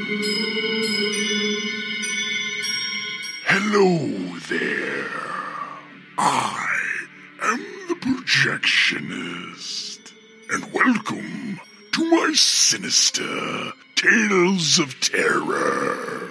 Hello there. I am the Projectionist, and welcome to my sinister Tales of Terror.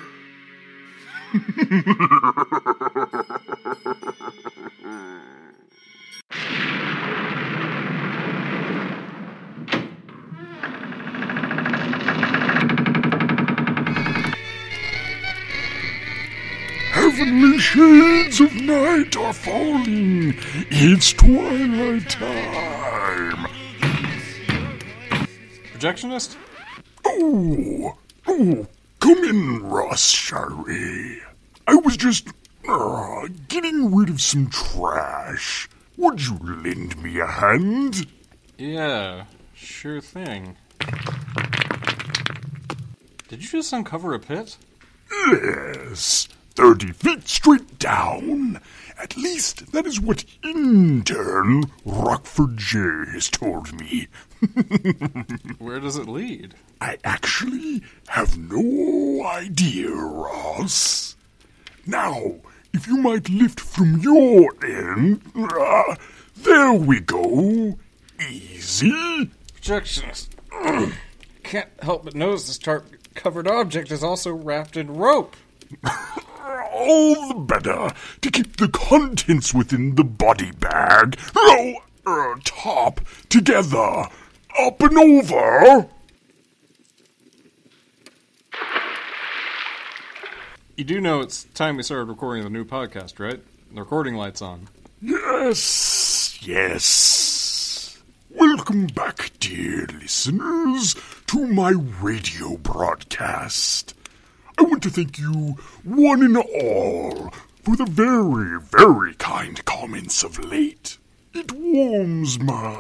Heavenly shades of night are falling. It's twilight time. Projectionist? Oh, come in, Ross, shall we? I was just, getting rid of some trash. Would you lend me a hand? Yeah, sure thing. Did you just uncover a pit? Yes, 30 feet straight down. At least that is what intern Rockford J has told me. Where does it lead? I actually have no idea, Ross. Now, if you might lift from your end. There we go. Easy. Projectionist. Can't help but notice this tarp-covered object is also wrapped in rope. All the better to keep the contents within the body bag. Top together. Up and over. You do know it's time we started recording the new podcast, right? The recording light's on. Yes. Welcome back, dear listeners, to my radio broadcast. I want to thank you, one and all, for the very, very kind comments of late. It warms my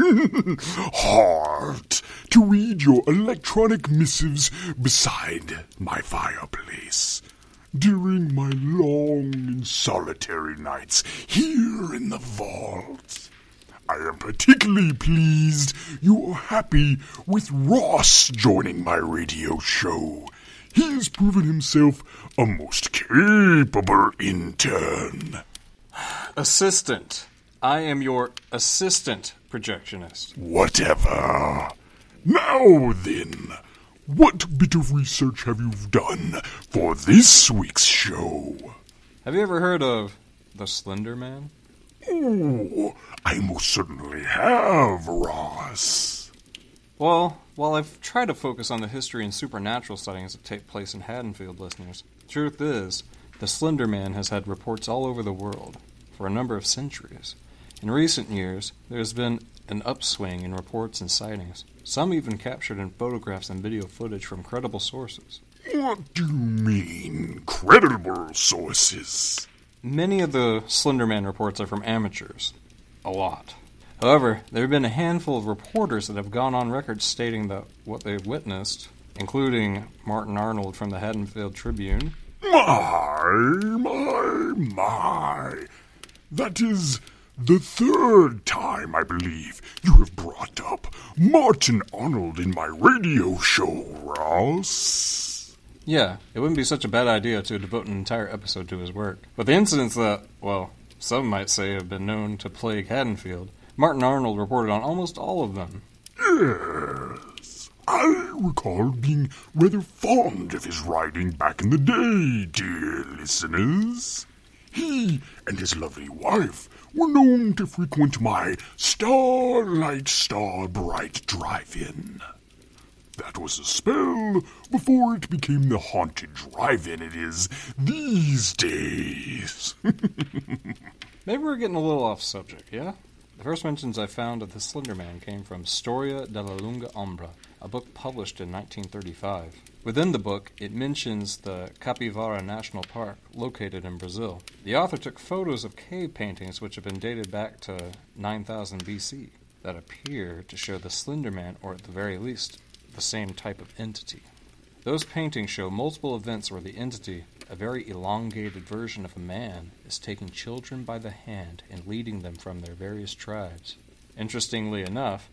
heart to read your electronic missives beside my fireplace during my long and solitary nights here in the vault. I am particularly pleased you are happy with Ross joining my radio show. He has proven himself a most capable intern. Assistant. I am your assistant projectionist. Whatever. Now then, what bit of research have you done for this week's show? Have you ever heard of the Slender Man? Oh, I most certainly have, Ross. Well, while I've tried to focus on the history and supernatural sightings that take place in Haddonfield, listeners, the truth is, the Slender Man has had reports all over the world for a number of centuries. In recent years, there has been an upswing in reports and sightings, some even captured in photographs and video footage from credible sources. What do you mean, credible sources? Many of the Slender Man reports are from amateurs. A lot. However, there have been a handful of reporters that have gone on record stating that what they've witnessed, including Martin Arnold from the Haddonfield Tribune. My. That is the third time, I believe, you have brought up Martin Arnold in my radio show, Ross. Yeah, it wouldn't be such a bad idea to devote an entire episode to his work. But the incidents that, well, some might say have been known to plague Haddonfield, Martin Arnold reported on almost all of them. Yes, I recall being rather fond of his writing back in the day, dear listeners. He and his lovely wife were known to frequent my Starlight Starbright drive-in. That was a spell before it became the haunted drive-in it is these days. Maybe we're getting a little off subject, yeah? The first mentions I found of the Slender Man came from Storia della Lunga Ombra, a book published in 1935. Within the book, it mentions the Capivara National Park, located in Brazil. The author took photos of cave paintings which have been dated back to 9000 BC that appear to show the Slender Man, or at the very least, the same type of entity. Those paintings show multiple events where the entity, a very elongated version of a man, is taking children by the hand and leading them from their various tribes. Interestingly enough,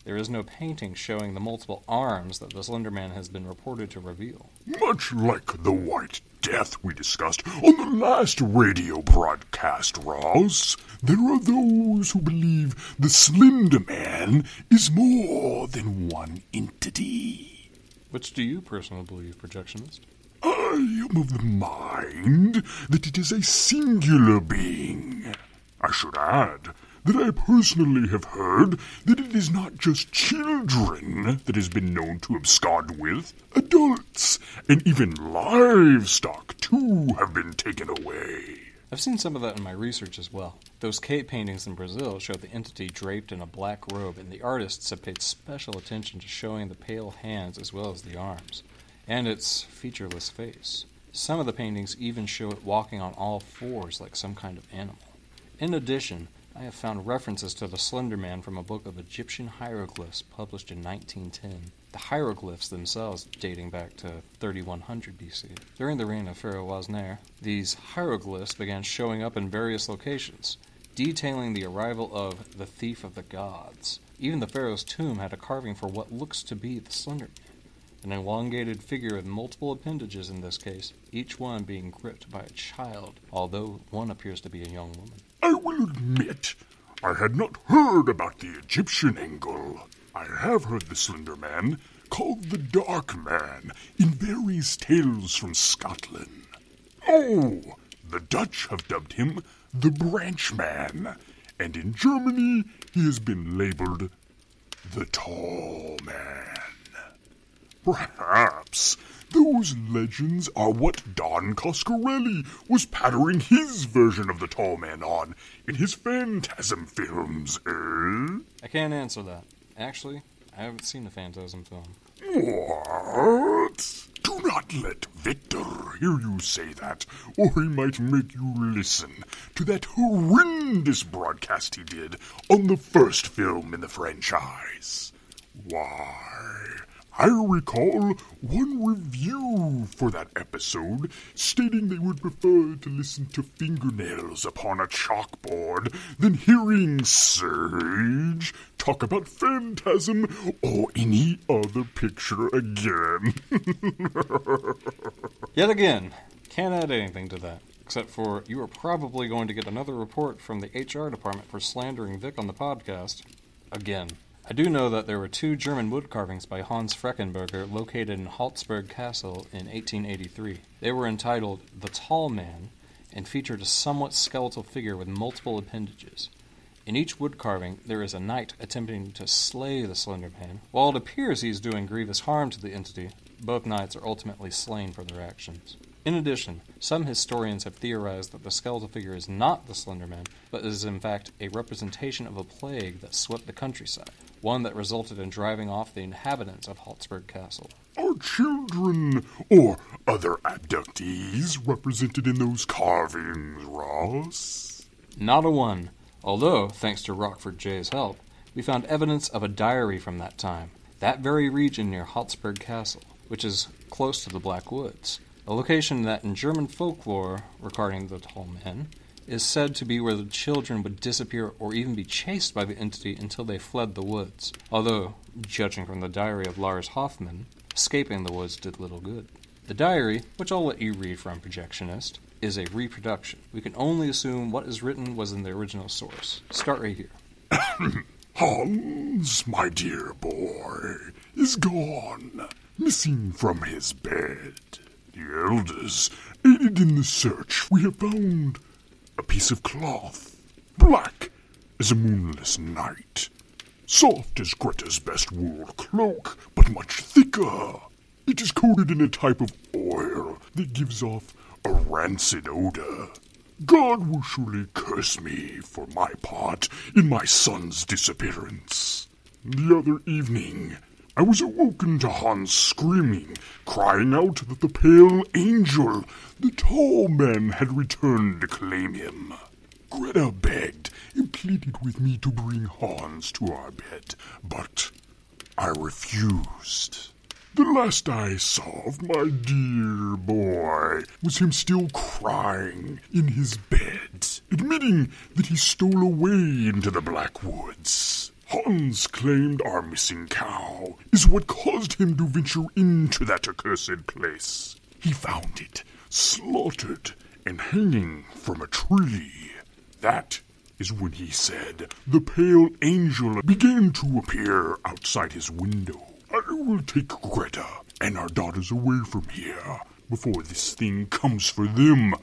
there is no painting showing the multiple arms that the Slender Man has been reported to reveal. Much like the White Death we discussed on the last radio broadcast, Ross, there are those who believe the Slender Man is more than one entity. Which do you personally believe, Projectionist? I am of the mind that it is a singular being. I should add that I personally have heard that it is not just children that has been known to abscond with. Adults and even livestock, too, have been taken away. I've seen some of that in my research as well. Those cave paintings in Brazil show the entity draped in a black robe, and the artists have paid special attention to showing the pale hands as well as the arms, and its featureless face. Some of the paintings even show it walking on all fours like some kind of animal. In addition, I have found references to the Slender Man from a book of Egyptian hieroglyphs published in 1910. The hieroglyphs themselves dating back to 3100 BC. During the reign of Pharaoh Wasner, these hieroglyphs began showing up in various locations, detailing the arrival of the Thief of the Gods. Even the Pharaoh's tomb had a carving for what looks to be the Slender Man, an elongated figure with multiple appendages in this case, each one being gripped by a child, although one appears to be a young woman. I will admit, I had not heard about the Egyptian angle. I have heard the Slender Man called the Dark Man in various tales from Scotland. Oh, the Dutch have dubbed him the Branch Man, and in Germany he has been labeled the Tall Man. Perhaps those legends are what Don Coscarelli was patterning his version of the Tall Man on in his Phantasm films, eh? I can't answer that. Actually, I haven't seen the Phantasm film. What? Do not let Victor hear you say that, or he might make you listen to that horrendous broadcast he did on the first film in the franchise. Why, I recall one review for that episode stating they would prefer to listen to fingernails upon a chalkboard than hearing Sage talk about Phantasm or any other picture again. Yet again, can't add anything to that, except for you are probably going to get another report from the HR department for slandering Vic on the podcast. Again. I do know that there were 2 German wood carvings by Hans Freckenberger located in Halsberg Castle in 1883. They were entitled The Tall Man and featured a somewhat skeletal figure with multiple appendages. In each wood carving, there is a knight attempting to slay the Slender Man. While it appears he is doing grievous harm to the entity, both knights are ultimately slain for their actions. In addition, some historians have theorized that the skeletal figure is not the Slender Man, but is in fact a representation of a plague that swept the countryside, one that resulted in driving off the inhabitants of Halsberg Castle. Are children or other abductees represented in those carvings, Ross? Not a one, although, thanks to Rockford J's help, we found evidence of a diary from that time, that very region near Halsberg Castle, which is close to the Black Woods. A location that in German folklore regarding the Tall Man is said to be where the children would disappear or even be chased by the entity until they fled the woods. Although, judging from the diary of Lars Hoffman, escaping the woods did little good. The diary, which I'll let you read from Projectionist, is a reproduction. We can only assume what is written was in the original source. Start right here. Hans, my dear boy, is gone, missing from his bed. The elders aided in the search. We have found a piece of cloth, black as a moonless night, soft as Greta's best wool cloak, but much thicker. It is coated in a type of oil that gives off a rancid odor. God will surely curse me for my part in my son's disappearance. The other evening, I was awoken to Hans screaming, crying out that the pale angel, the Tall Man, had returned to claim him. Greta begged and pleaded with me to bring Hans to our bed, but I refused. The last I saw of my dear boy was him still crying in his bed, admitting that he stole away into the Black Woods. Hans claimed our missing cow is what caused him to venture into that accursed place. He found it slaughtered and hanging from a tree. That is when he said the pale angel began to appear outside his window. I will take Greta and our daughters away from here before this thing comes for them.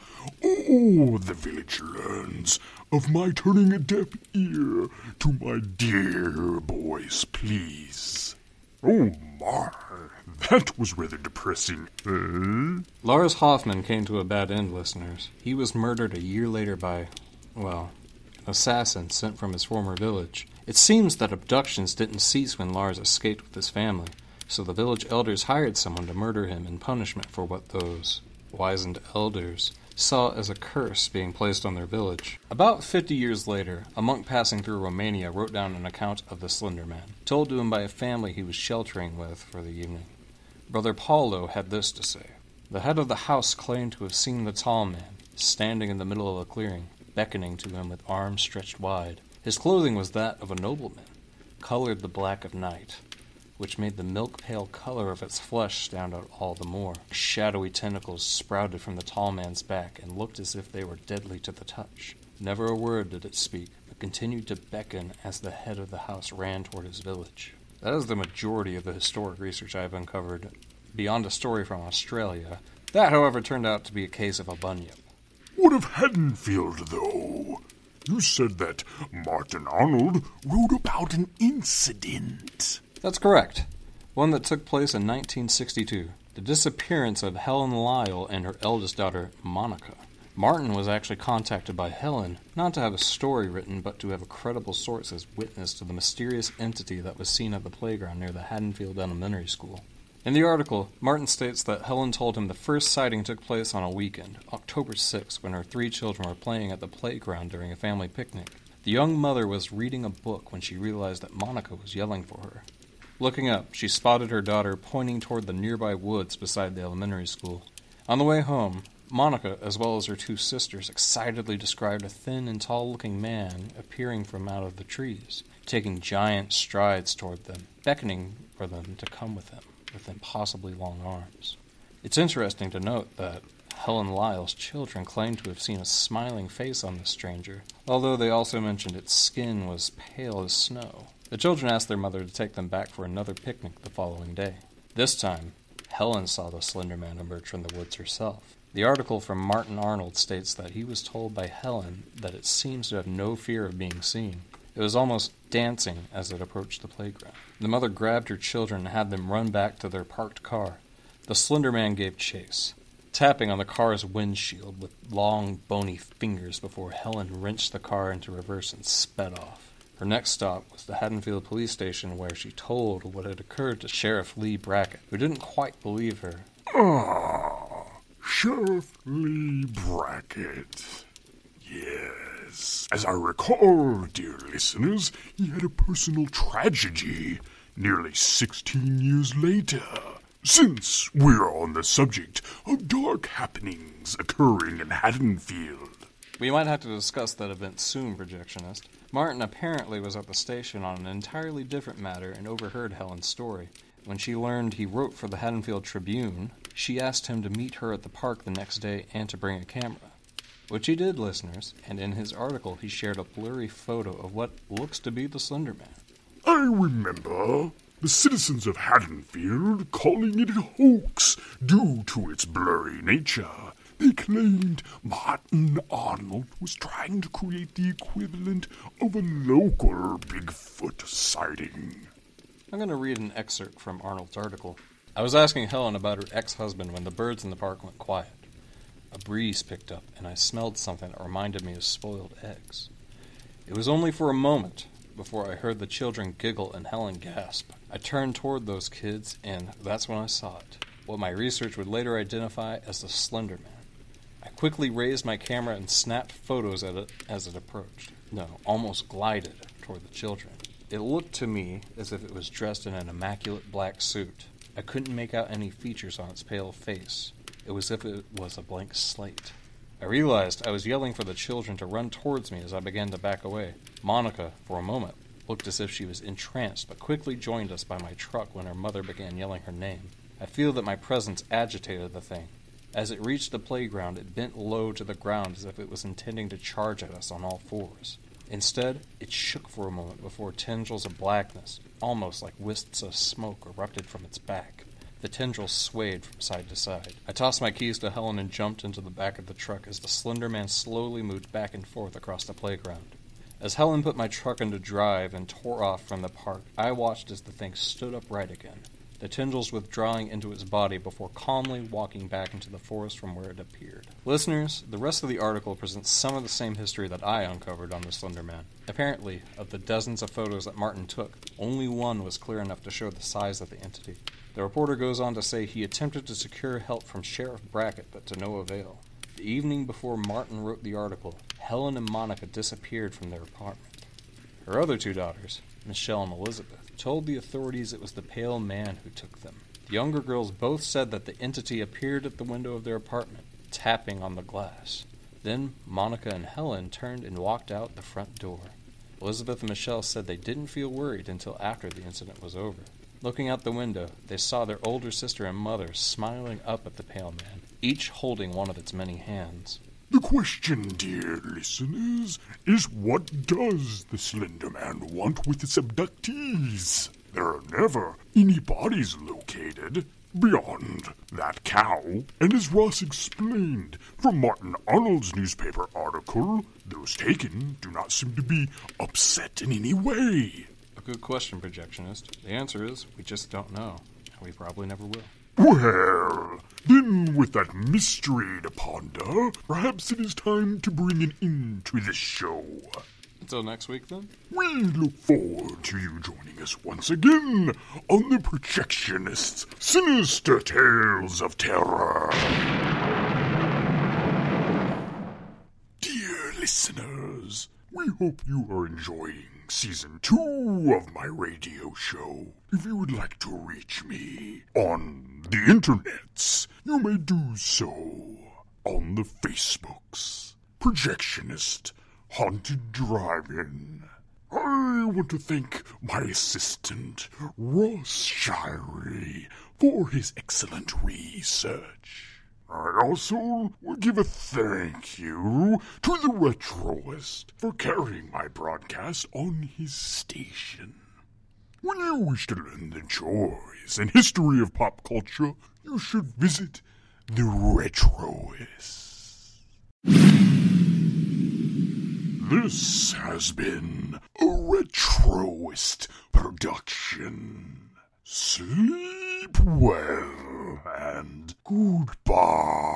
Oh, the village learns of my turning a deaf ear to my dear boy's pleas. Oh my, that was rather depressing, eh? Lars Hoffman came to a bad end, listeners. He was murdered a year later by, well, an assassin sent from his former village. It seems that abductions didn't cease when Lars escaped with his family, so the village elders hired someone to murder him in punishment for what those wizened elders saw as a curse being placed on their village. About 50 years later, a monk passing through Romania wrote down an account of the Slender Man, told to him by a family he was sheltering with for the evening. Brother Paulo had this to say: "The head of the house claimed to have seen the tall man, standing in the middle of a clearing, beckoning to him with arms stretched wide. His clothing was that of a nobleman, colored the black of night, which made the milk-pale color of its flesh stand out all the more. Shadowy tentacles sprouted from the tall man's back and looked as if they were deadly to the touch. Never a word did it speak, but continued to beckon as the head of the house ran toward his village." That is the majority of the historic research I have uncovered beyond a story from Australia. That, however, turned out to be a case of a bunyip. What of Haddonfield, though? You said that Martin Arnold wrote about an incident. That's correct. One that took place in 1962. The disappearance of Helen Lyle and her eldest daughter, Monica. Martin was actually contacted by Helen, not to have a story written, but to have a credible source as witness to the mysterious entity that was seen at the playground near the Haddonfield Elementary School. In the article, Martin states that Helen told him the first sighting took place on a weekend, October 6, when her 3 children were playing at the playground during a family picnic. The young mother was reading a book when she realized that Monica was yelling for her. Looking up, she spotted her daughter pointing toward the nearby woods beside the elementary school. On the way home, Monica, as well as her 2 sisters, excitedly described a thin and tall-looking man appearing from out of the trees, taking giant strides toward them, beckoning for them to come with him, with impossibly long arms. It's interesting to note that Helen Lyle's children claimed to have seen a smiling face on the stranger, although they also mentioned its skin was pale as snow. The children asked their mother to take them back for another picnic the following day. This time, Helen saw the Slender Man emerge from the woods herself. The article from Martin Arnold states that he was told by Helen that it seems to have no fear of being seen. It was almost dancing as it approached the playground. The mother grabbed her children and had them run back to their parked car. The Slender Man gave chase, tapping on the car's windshield with long, bony fingers before Helen wrenched the car into reverse and sped off. Her next stop was the Haddonfield police station, where she told what had occurred to Sheriff Lee Brackett, who didn't quite believe her. Ah, Sheriff Lee Brackett. Yes. As I recall, dear listeners, he had a personal tragedy nearly 16 years later. Since we're on the subject of dark happenings occurring in Haddonfield. We might have to discuss that event soon, projectionist. Martin apparently was at the station on an entirely different matter and overheard Helen's story. When she learned he wrote for the Haddonfield Tribune, she asked him to meet her at the park the next day and to bring a camera. Which he did, listeners, and in his article he shared a blurry photo of what looks to be the Slender Man. I remember the citizens of Haddonfield calling it a hoax due to its blurry nature. They claimed Martin Arnold was trying to create the equivalent of a local Bigfoot sighting. I'm going to read an excerpt from Arnold's article. I was asking Helen about her ex-husband when the birds in the park went quiet. A breeze picked up, and I smelled something that reminded me of spoiled eggs. It was only for a moment before I heard the children giggle and Helen gasp. I turned toward those kids, and that's when I saw it, what my research would later identify as the Slender Man. I quickly raised my camera and snapped photos at it as it approached. No, almost glided toward the children. It looked to me as if it was dressed in an immaculate black suit. I couldn't make out any features on its pale face. It was as if it was a blank slate. I realized I was yelling for the children to run towards me as I began to back away. Monica, for a moment, looked as if she was entranced, but quickly joined us by my truck when her mother began yelling her name. I feel that my presence agitated the thing. As it reached the playground, it bent low to the ground as if it was intending to charge at us on all fours. Instead, it shook for a moment before tendrils of blackness, almost like wisps of smoke, erupted from its back. The tendrils swayed from side to side. I tossed my keys to Helen and jumped into the back of the truck as the Slender Man slowly moved back and forth across the playground. As Helen put my truck into drive and tore off from the park, I watched as the thing stood upright again, the tendrils withdrawing into its body before calmly walking back into the forest from where it appeared. Listeners, the rest of the article presents some of the same history that I uncovered on the Slender Man. Apparently, of the dozens of photos that Martin took, only one was clear enough to show the size of the entity. The reporter goes on to say he attempted to secure help from Sheriff Brackett, but to no avail. The evening before Martin wrote the article, Helen and Monica disappeared from their apartment. Her other two daughters, Michelle and Elizabeth, told the authorities it was the pale man who took them. The younger girls both said that the entity appeared at the window of their apartment, tapping on the glass. Then Monica and Helen turned and walked out the front door. Elizabeth and Michelle said they didn't feel worried until after the incident was over. Looking out the window, they saw their older sister and mother smiling up at the pale man, each holding one of its many hands. The question, dear listeners, is what does the Slender Man want with its abductees? There are never any bodies located beyond that cow, and as Ross explained from Martin Arnold's newspaper article, those taken do not seem to be upset in any way. A good question, Projectionist. The answer is, we just don't know, and we probably never will. Well, then with that mystery to ponder, perhaps it is time to bring an end to this show. Until next week, then? We look forward to you joining us once again on the Projectionist's Sinister Tales of Terror. Dear listeners, we hope you are enjoying Season 2 of my radio show. If you would like to reach me on the internets, you may do so on the Facebooks. Projectionist Haunted Drive-In. I want to thank my assistant, Ross Shirey, for his excellent research. I also will give a thank you to the Retroist for carrying my broadcast on his station. When you wish to learn the joys and history of pop culture, you should visit the Retroist. This has been a Retroist production. Sleep well and goodbye.